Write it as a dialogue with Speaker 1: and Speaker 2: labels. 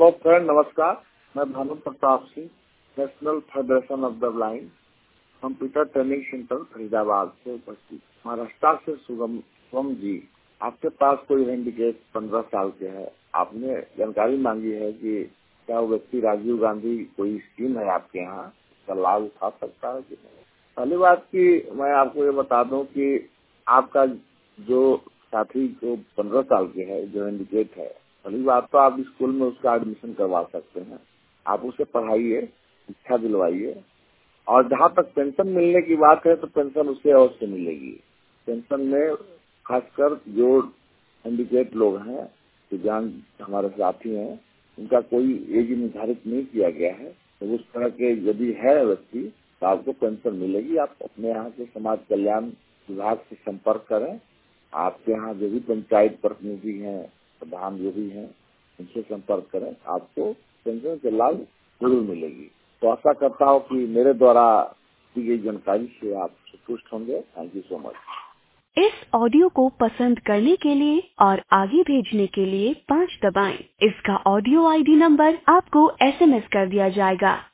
Speaker 1: Hello friend, नमस्कार। मैं Bhanu Pratap Singh, National Federation of the Blind, computer training centre Faridabad से उपस्थित। महाराष्ट्र से शुभम जी, आपके पास कोई हैंडीकेप 15 साल के है। आपने जानकारी मांगी है कि क्या वो व्यक्ति राजीव गांधी कोई स्कीम है आपके यहाँ, इसका लाभ उठा सकता है कि नहीं। पहली बात की मैं आपको ये बता दूं कि आपका जो साथी जो 15 साल के है, जो हैंडीकेप है, पहली बात तो आप स्कूल में उसका एडमिशन करवा सकते हैं। आप उसे पढ़ाइए, शिक्षा दिलवाइए, और जहाँ तक पेंशन मिलने की बात है तो पेंशन उसे अवश्य मिलेगी। पेंशन में खासकर जो हैंडीकेप लोग हैं, दिव्यांग हमारे साथी हैं, उनका कोई एज निर्धारित नहीं किया गया है। तो उस तरह के यदि है व्यक्ति तो आपको पेंशन मिलेगी। आप अपने यहाँ के समाज कल्याण विभाग से संपर्क करें। आपके यहाँ जो भी पंचायत प्रतिनिधि हैं, प्रधान जो भी हैं, उनसे संपर्क करें, आपको पेंशन के लाभ जरूर मिलेगी। तो आशा करता हूँ कि मेरे द्वारा दी गई जानकारी से आप संतुष्ट होंगे। Thank you so much.
Speaker 2: इस ऑडियो को पसंद करने के लिए और आगे भेजने के लिए 5 दबाएं। इसका ऑडियो आईडी नंबर आपको SMS कर दिया जाएगा।